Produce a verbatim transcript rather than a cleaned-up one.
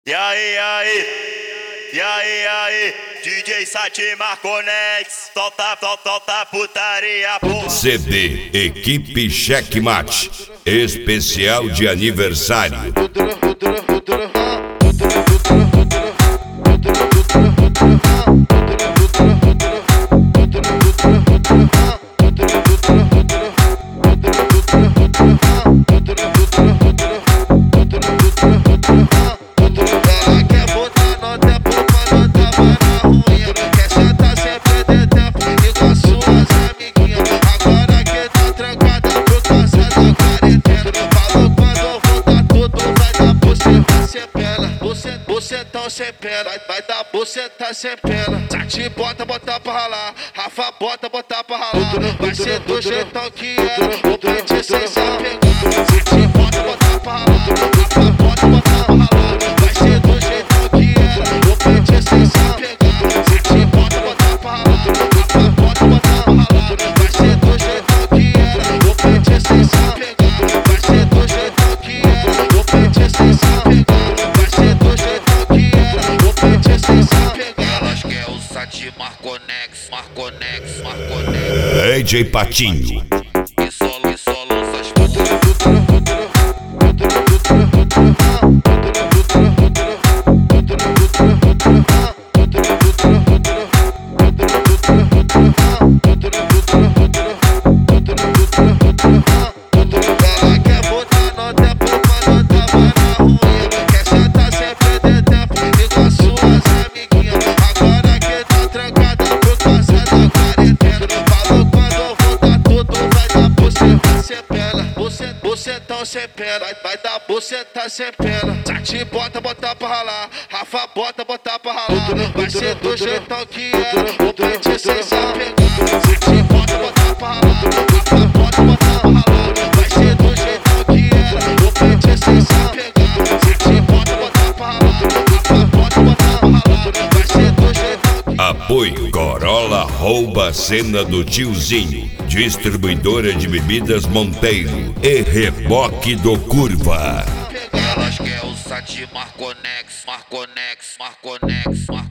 E aí, aí, e aí, aí, D J Sati Marconex, solta, solta, solta putaria, porra. C D Equipe Checkmate, especial de aniversário. Bucetão sem pena, vai, vai dar buceta sem pena. Sati bota, bota pra ralar, Rafa bota, bota pra ralar. Vai ser do jeitão que era, o pente sem se apegar. Sati bota, bota pra ralar, Rafa bota, bota pra ralar. Vai ser do jeitão que era, o pente sem se apegar. Sati bota, bota pra ralar, Rafa bota, bota pra ralar. Vai ser do jeitão que era, o pente sem se apegar. Vai ser do jeitão que era, o pente sem se apegar. Elas quer o Sati Marconex, Marconex, Marconex. D J Patinho. E só, e só lança as porra. Bucetão sem pena, vai, vai dar buceta sem pena. Sati bota, bota pra ralar, Rafa bota, bota pra ralar. Vai ser do jeitão que era, o pente sem se apegar. Sati bota, bota pra ralar, Rafa bota, bota pra ralar. Vai ser do jeitão que era, o pente sem se apegar. Sati bota, bota pra ralar, Rafa bota, bota pra ralar. Vai ser do jeitão que era. Apoio Corolla rouba a cena do tiozinho. Distribuidora de bebidas Monteiro e Reboque do Curva. Elas quer o Sati Marconex, Marconex, Marconex, Marconex.